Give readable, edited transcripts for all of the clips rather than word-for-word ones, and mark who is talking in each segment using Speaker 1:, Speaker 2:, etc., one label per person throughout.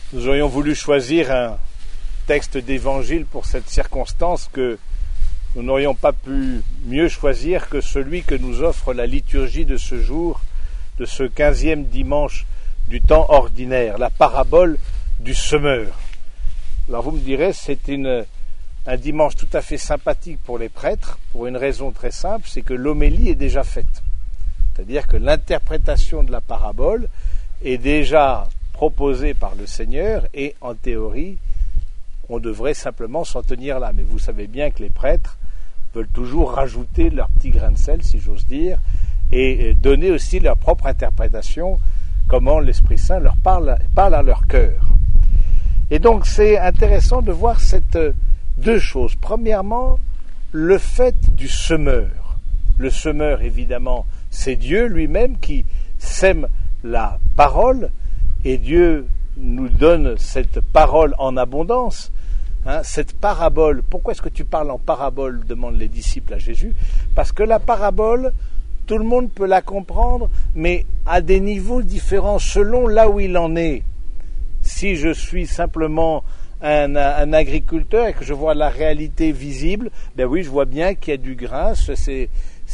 Speaker 1: Nous aurions voulu choisir un texte d'évangile pour cette circonstance que nous n'aurions pas pu mieux choisir que celui que nous offre la liturgie de ce jour, de ce 15e dimanche du temps ordinaire, la parabole du semeur. Alors vous me direz, c'est un dimanche tout à fait sympathique pour les prêtres, pour une raison très simple, c'est que l'homélie est déjà faite. C'est-à-dire que l'interprétation de la parabole est déjà proposée par le Seigneur et en théorie, on devrait simplement s'en tenir là. Mais vous savez bien que les prêtres veulent toujours rajouter leur petit grain de sel, si j'ose dire, et donner aussi leur propre interprétation, comment l'Esprit Saint leur parle à leur cœur. Et donc c'est intéressant de voir deux choses. Premièrement, le fait du semeur. Le semeur, évidemment, c'est Dieu lui-même qui sème la parole, et Dieu nous donne cette parole en abondance. Cette parabole, pourquoi est-ce que tu parles en parabole, demandent les disciples à Jésus? Parce que la parabole, tout le monde peut la comprendre, mais à des niveaux différents, selon là où il en est. Si je suis simplement un agriculteur et que je vois la réalité visible, ben oui, je vois bien qu'il y a du grain, ces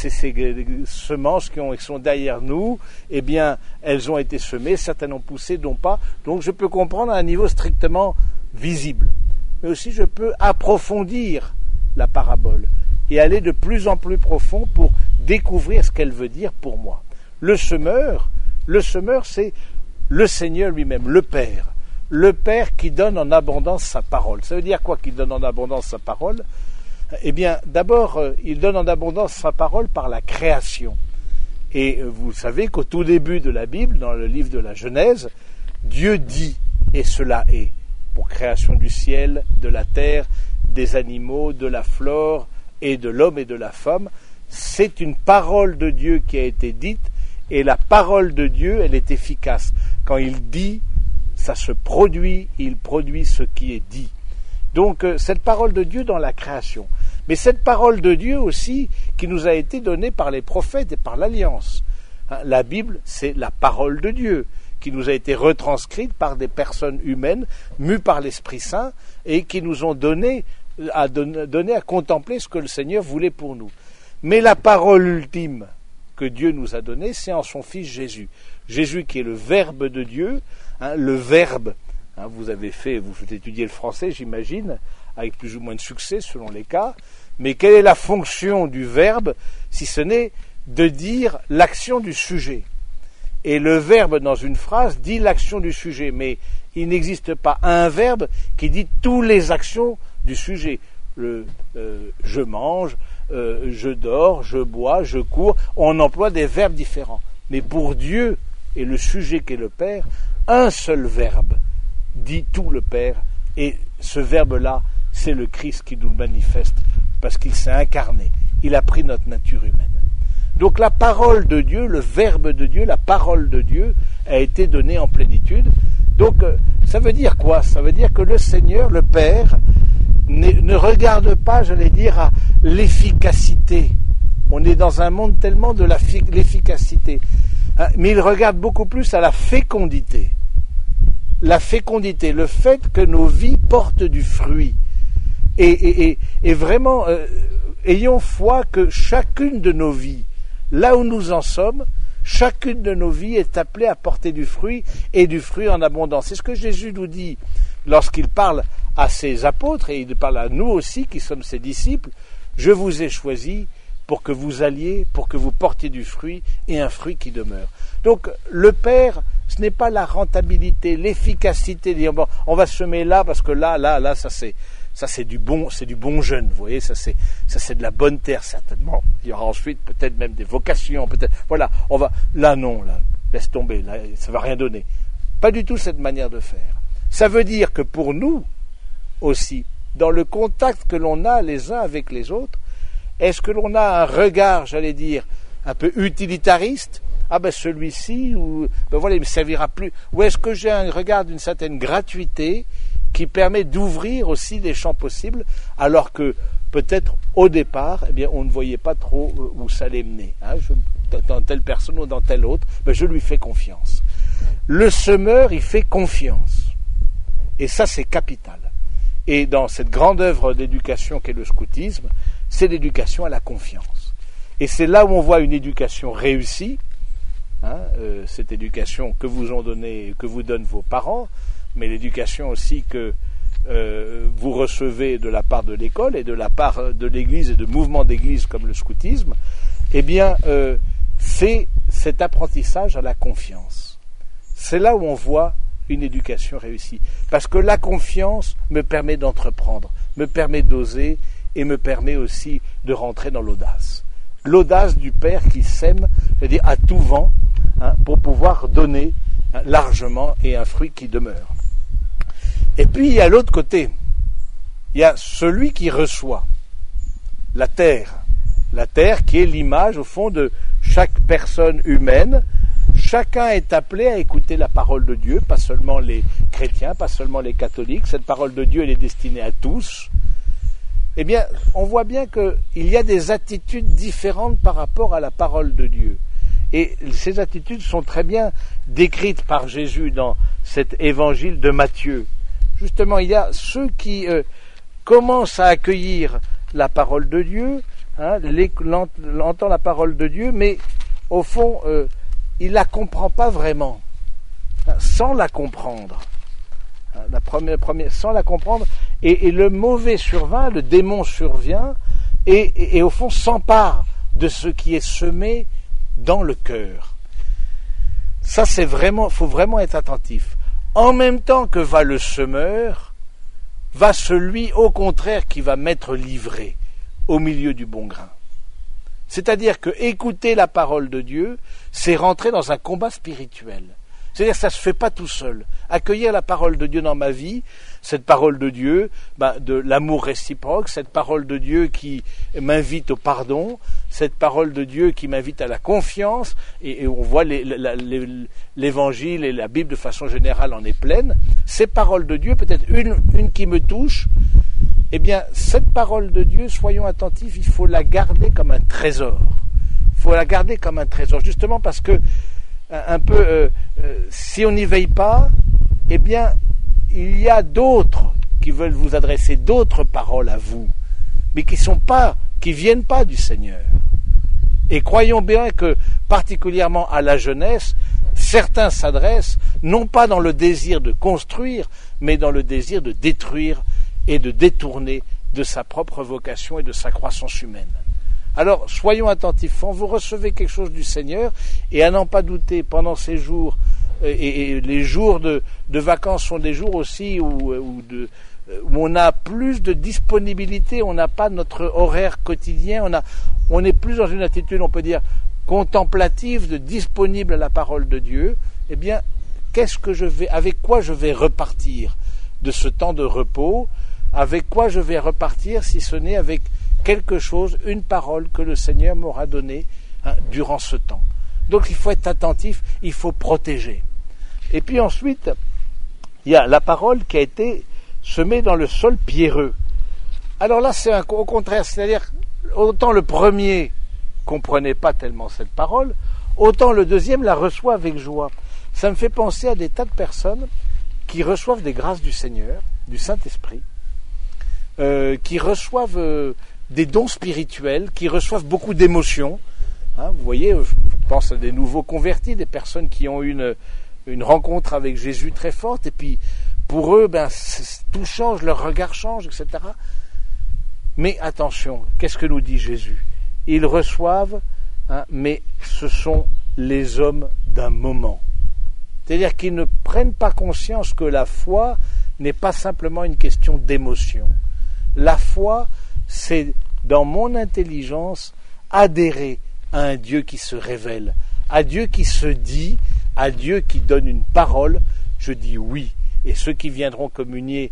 Speaker 1: semences qui sont derrière nous, eh bien, elles ont été semées, certaines ont poussé, d'autres pas. Donc je peux comprendre à un niveau strictement visible. Mais aussi je peux approfondir la parabole et aller de plus en plus profond pour découvrir ce qu'elle veut dire pour moi. Le semeur, c'est le Seigneur lui-même, le Père. Le Père qui donne en abondance sa parole. Ça veut dire quoi qu'il donne en abondance sa parole? Eh bien, d'abord, il donne en abondance sa parole par la création. Et vous savez qu'au tout début de la Bible, dans le livre de la Genèse, Dieu dit, et cela est, pour création du ciel, de la terre, des animaux, de la flore, et de l'homme et de la femme. C'est une parole de Dieu qui a été dite, et la parole de Dieu, elle est efficace. Quand il dit, ça se produit, il produit ce qui est dit. Donc, cette parole de Dieu dans la création. Mais cette parole de Dieu aussi, qui nous a été donnée par les prophètes et par l'Alliance. La Bible, c'est la parole de Dieu, qui nous a été retranscrite par des personnes humaines, mues par l'Esprit Saint, et qui nous ont donné à contempler ce que le Seigneur voulait pour nous. Mais la parole ultime que Dieu nous a donnée, c'est en son Fils Jésus. Jésus qui est le Verbe de Dieu, le Verbe. Vous étudiez le français, j'imagine, avec plus ou moins de succès selon les cas. Mais quelle est la fonction du verbe, si ce n'est de dire l'action du sujet? Et le verbe dans une phrase dit l'action du sujet, mais il n'existe pas un verbe qui dit toutes les actions du sujet. Je mange, je dors, je bois, je cours. On emploie des verbes différents. Mais pour Dieu et le sujet qu'est le Père, un seul verbe dit tout le Père, et ce verbe-là, c'est le Christ qui nous le manifeste, parce qu'il s'est incarné, il a pris notre nature humaine. Donc la parole de Dieu, le verbe de Dieu, la parole de Dieu a été donnée en plénitude. Donc ça veut dire quoi? Ça veut dire que le Seigneur, le Père, ne regarde pas, j'allais dire, à l'efficacité. On est dans un monde tellement de l'efficacité. Mais il regarde beaucoup plus à la fécondité. La fécondité, le fait que nos vies portent du fruit. Et vraiment, ayons foi que chacune de nos vies, là où nous en sommes, chacune de nos vies est appelée à porter du fruit, et du fruit en abondance. C'est ce que Jésus nous dit lorsqu'il parle à ses apôtres, et il parle à nous aussi qui sommes ses disciples. Je vous ai choisis pour que vous alliez, pour que vous portiez du fruit, et un fruit qui demeure. Donc le Père, ce n'est pas la rentabilité, l'efficacité, dire bon, on va semer là parce que là, ça c'est du bon jeune, vous voyez, ça c'est de la bonne terre certainement. Il y aura ensuite peut-être même des vocations, peut-être. Voilà, là, laisse tomber, là, ça va rien donner. Pas du tout cette manière de faire. Ça veut dire que pour nous aussi, dans le contact que l'on a les uns avec les autres, est-ce que l'on a un regard, j'allais dire, un peu utilitariste? Ah ben celui-ci, il me servira plus. Ou est-ce que j'ai un regard d'une certaine gratuité qui permet d'ouvrir aussi des champs possibles, alors que peut-être au départ, eh bien, on ne voyait pas trop où ça allait mener. Dans telle personne ou dans telle autre, je lui fais confiance. Le semeur, il fait confiance. Et ça, c'est capital. Et dans cette grande œuvre d'éducation qu'est le scoutisme, c'est l'éducation à la confiance. Et c'est là où on voit une éducation réussie, cette éducation que vous donnent vos parents, mais l'éducation aussi que vous recevez de la part de l'école et de la part de l'Église et de mouvements d'Église comme le scoutisme, eh bien, c'est cet apprentissage à la confiance. C'est là où on voit une éducation réussie. Parce que la confiance me permet d'entreprendre, me permet d'oser et me permet aussi de rentrer dans l'audace. L'audace du Père qui sème, c'est-à-dire à tout vent, pour pouvoir donner largement et un fruit qui demeure. Et puis il y a l'autre côté, il y a celui qui reçoit, la terre qui est l'image au fond de chaque personne humaine. Chacun est appelé à écouter la parole de Dieu, pas seulement les chrétiens, pas seulement les catholiques. Cette parole de Dieu, elle est destinée à tous. Eh bien, on voit bien qu'il y a des attitudes différentes par rapport à la parole de Dieu. Et ces attitudes sont très bien décrites par Jésus dans cet évangile de Matthieu. Justement, il y a ceux qui commencent à accueillir la parole de Dieu, l'entend la parole de Dieu, mais au fond, il ne la comprend pas vraiment, sans la comprendre. Sans la comprendre, et le mauvais survint, le démon survient, et au fond s'empare de ce qui est semé dans le cœur. Ça, faut vraiment être attentif. En même temps que va le semeur, va celui, au contraire, qui va m'être livré au milieu du bon grain. C'est-à-dire que écouter la parole de Dieu, c'est rentrer dans un combat spirituel. C'est-à-dire que ça ne se fait pas tout seul. Accueillir la parole de Dieu dans ma vie, cette parole de Dieu, de l'amour réciproque, cette parole de Dieu qui m'invite au pardon, cette parole de Dieu qui m'invite à la confiance, et on voit l'évangile et la Bible de façon générale en est pleine. Ces paroles de Dieu, peut-être une qui me touche, eh bien, cette parole de Dieu, soyons attentifs, il faut la garder comme un trésor. Il faut la garder comme un trésor, justement parce que, si on n'y veille pas, eh bien, il y a d'autres qui veulent vous adresser d'autres paroles à vous, mais qui viennent pas du Seigneur. Et croyons bien que, particulièrement à la jeunesse, certains s'adressent, non pas dans le désir de construire, mais dans le désir de détruire et de détourner de sa propre vocation et de sa croissance humaine. Alors, soyons attentifs, quand vous recevez quelque chose du Seigneur, et à n'en pas douter, pendant ces jours, et les jours de vacances sont des jours aussi où on a plus de disponibilité, on n'a pas notre horaire quotidien, on est plus dans une attitude, on peut dire, contemplative, disponible à la parole de Dieu. Eh bien, avec quoi je vais repartir de ce temps de repos? Avec quoi je vais repartir si ce n'est avec quelque chose, une parole que le Seigneur m'aura donnée durant ce temps. Donc il faut être attentif, il faut protéger. Et puis ensuite, il y a la parole qui a été semée dans le sol pierreux. Alors là, c'est au contraire, c'est-à-dire, autant le premier comprenait pas tellement cette parole, autant le deuxième la reçoit avec joie. Ça me fait penser à des tas de personnes qui reçoivent des grâces du Seigneur, du Saint-Esprit, qui reçoivent des dons spirituels, qui reçoivent beaucoup d'émotions. Vous voyez, je pense à des nouveaux convertis, des personnes qui ont eu une rencontre avec Jésus très forte, et puis pour eux, tout change, leur regard change, etc. Mais attention, qu'est-ce que nous dit Jésus? Ils reçoivent, mais ce sont les hommes d'un moment. C'est-à-dire qu'ils ne prennent pas conscience que la foi n'est pas simplement une question d'émotion. La foi, c'est, dans mon intelligence, adhérer à un Dieu qui se révèle, à Dieu qui se dit, à Dieu qui donne une parole. Je dis oui. Et ceux qui viendront communier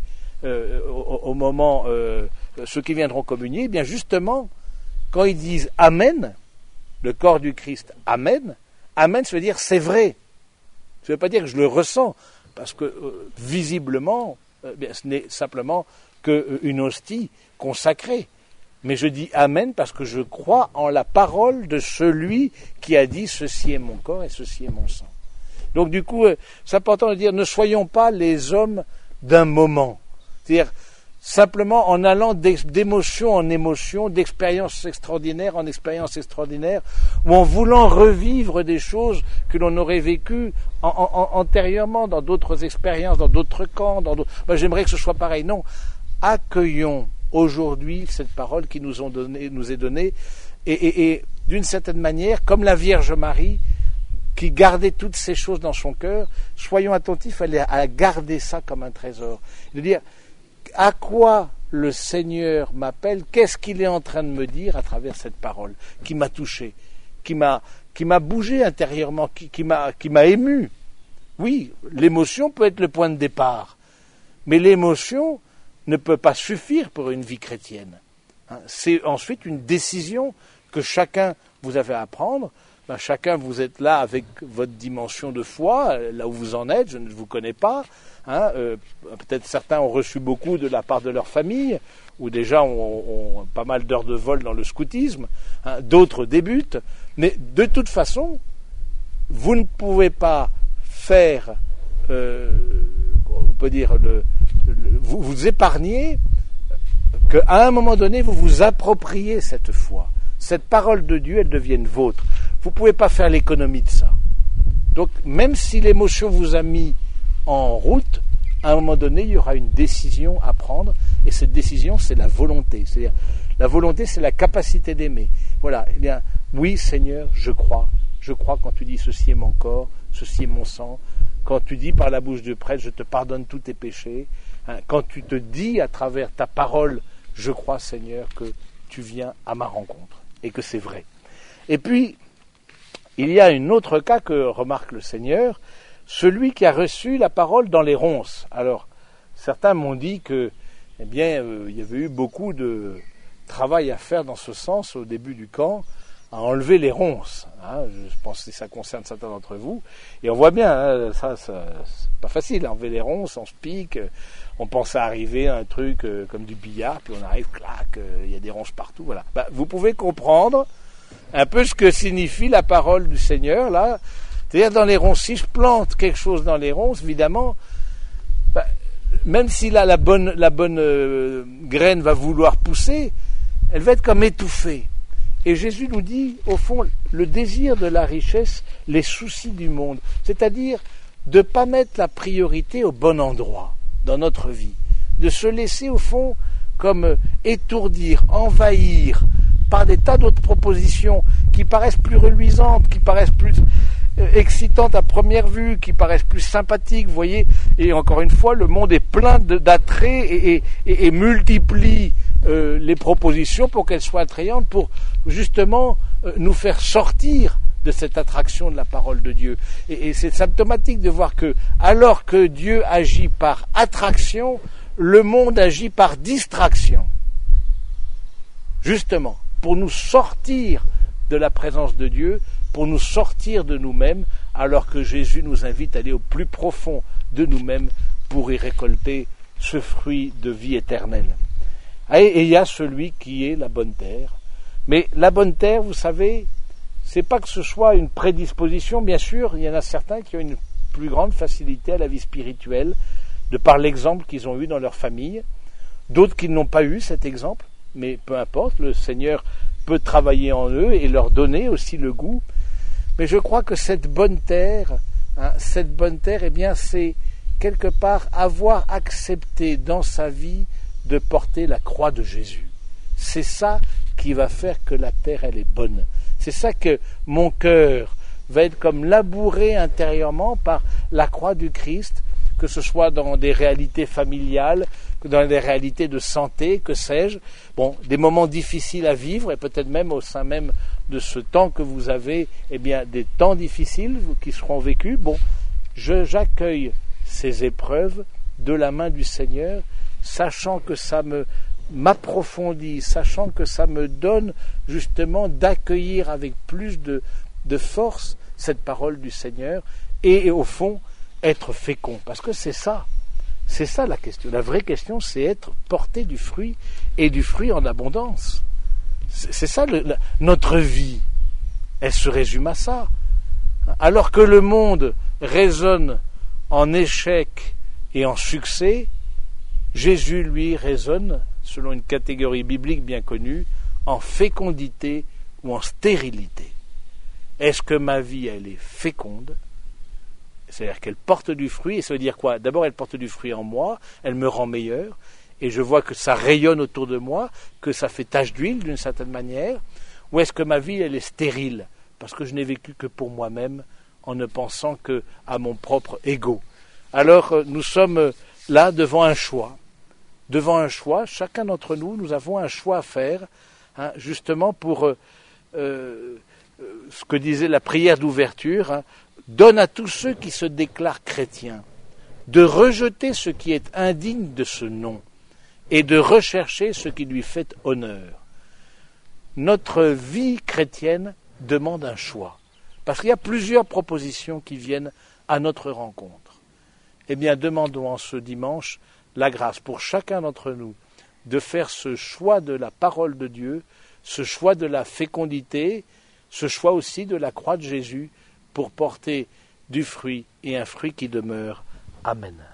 Speaker 1: ceux qui viendront communier, eh bien justement, quand ils disent Amen, le corps du Christ, Amen, Amen, ça veut dire c'est vrai. Ça ne veut pas dire que je le ressens, parce que visiblement, ce n'est simplement qu'une hostie consacrée. Mais je dis Amen parce que je crois en la parole de celui qui a dit ceci est mon corps et ceci est mon sang. Donc du coup, c'est important de dire ne soyons pas les hommes d'un moment. C'est-à-dire, simplement en allant d'émotion en émotion, d'expérience extraordinaire en expérience extraordinaire, ou en voulant revivre des choses que l'on aurait vécues antérieurement dans d'autres expériences, dans d'autres camps. J'aimerais que ce soit pareil. Non, accueillons aujourd'hui cette parole qui nous est donnée, et d'une certaine manière, comme la Vierge Marie, qui gardait toutes ces choses dans son cœur, soyons attentifs à garder ça comme un trésor. De dire, à quoi le Seigneur m'appelle, qu'est-ce qu'il est en train de me dire à travers cette parole qui m'a touché, qui m'a bougé intérieurement, qui m'a ému. Oui, l'émotion peut être le point de départ, mais l'émotion ne peut pas suffire pour une vie chrétienne. C'est ensuite une décision que chacun vous avez à prendre. Chacun, vous êtes là avec votre dimension de foi, là où vous en êtes, je ne vous connais pas. Peut-être certains ont reçu beaucoup de la part de leur famille, ou déjà ont pas mal d'heures de vol dans le scoutisme. D'autres débutent. Mais de toute façon, vous ne pouvez pas faire, on peut dire, vous épargner qu'à un moment donné, vous vous appropriez cette foi. Cette parole de Dieu, elle devienne vôtre. Vous ne pouvez pas faire l'économie de ça. Donc, même si l'émotion vous a mis en route, à un moment donné, il y aura une décision à prendre, et cette décision, c'est la volonté. C'est-à-dire, la volonté, c'est la capacité d'aimer. Voilà, eh bien, oui, Seigneur, je crois quand tu dis ceci est mon corps, ceci est mon sang, quand tu dis par la bouche du prêtre, je te pardonne tous tes péchés, quand tu te dis à travers ta parole, je crois, Seigneur, que tu viens à ma rencontre, et que c'est vrai. Et puis, il y a un autre cas que remarque le Seigneur, celui qui a reçu la parole dans les ronces. Alors, certains m'ont dit que, il y avait eu beaucoup de travail à faire dans ce sens au début du camp, à enlever les ronces. Je pense que ça concerne certains d'entre vous. Et on voit bien, ça c'est pas facile, enlever les ronces, on se pique, on pense à arriver à un truc comme du billard, puis on arrive, clac, il y a des ronces partout, voilà. Vous pouvez comprendre un peu ce que signifie la parole du Seigneur, là. C'est-à-dire, dans les ronces, si je plante quelque chose dans les ronces, évidemment, même si là, la bonne graine va vouloir pousser, elle va être comme étouffée. Et Jésus nous dit, au fond, le désir de la richesse, les soucis du monde, c'est-à-dire de ne pas mettre la priorité au bon endroit dans notre vie, de se laisser, au fond, comme étourdir, envahir par des tas d'autres propositions qui paraissent plus reluisantes, qui paraissent plus excitantes à première vue, qui paraissent plus sympathiques, vous voyez. Et encore une fois, le monde est plein d'attraits et multiplie les propositions pour qu'elles soient attrayantes, pour justement nous faire sortir de cette attraction de la parole de Dieu. Et c'est symptomatique de voir que, alors que Dieu agit par attraction, le monde agit par distraction. Justement, pour nous sortir de la présence de Dieu, pour nous sortir de nous-mêmes, alors que Jésus nous invite à aller au plus profond de nous-mêmes pour y récolter ce fruit de vie éternelle. Et il y a celui qui est la bonne terre. Mais la bonne terre, vous savez, c'est pas que ce soit une prédisposition, bien sûr, il y en a certains qui ont une plus grande facilité à la vie spirituelle, de par l'exemple qu'ils ont eu dans leur famille, d'autres qui n'ont pas eu cet exemple, mais peu importe, le Seigneur peut travailler en eux et leur donner aussi le goût. Mais je crois que cette bonne terre, eh bien, c'est quelque part avoir accepté dans sa vie de porter la croix de Jésus. C'est ça qui va faire que la terre, elle est bonne. C'est ça que mon cœur va être comme labouré intérieurement par la croix du Christ, que ce soit dans des réalités familiales, que dans des réalités de santé, que sais-je. Bon, des moments difficiles à vivre, et peut-être même au sein même de ce temps que vous avez, eh bien, des temps difficiles qui seront vécus. Bon, j'accueille ces épreuves de la main du Seigneur, sachant que ça m'approfondit, sachant que ça me donne justement d'accueillir avec plus de force cette parole du Seigneur, et au fond, être fécond, parce que c'est ça la question. La vraie question, c'est porter du fruit, et du fruit en abondance. C'est ça notre vie. Elle se résume à ça. Alors que le monde raisonne en échec Et en succès, Jésus, lui, raisonne, selon une catégorie biblique bien connue, en fécondité ou en stérilité. Est-ce que ma vie, elle est féconde? C'est-à-dire qu'elle porte du fruit, et ça veut dire quoi? D'abord, elle porte du fruit en moi, elle me rend meilleur, et je vois que ça rayonne autour de moi, que ça fait tache d'huile d'une certaine manière. Ou est-ce que ma vie, elle est stérile, parce que je n'ai vécu que pour moi-même, en ne pensant que à mon propre ego? Alors, nous sommes là devant un choix. Devant un choix, chacun d'entre nous, nous avons un choix à faire, justement pour ce que disait la prière d'ouverture, donne à tous ceux qui se déclarent chrétiens de rejeter ce qui est indigne de ce nom et de rechercher ce qui lui fait honneur. Notre vie chrétienne demande un choix, parce qu'il y a plusieurs propositions qui viennent à notre rencontre. Eh bien, demandons en ce dimanche la grâce pour chacun d'entre nous de faire ce choix de la parole de Dieu, ce choix de la fécondité, ce choix aussi de la croix de Jésus pour porter du fruit et un fruit qui demeure. Amen.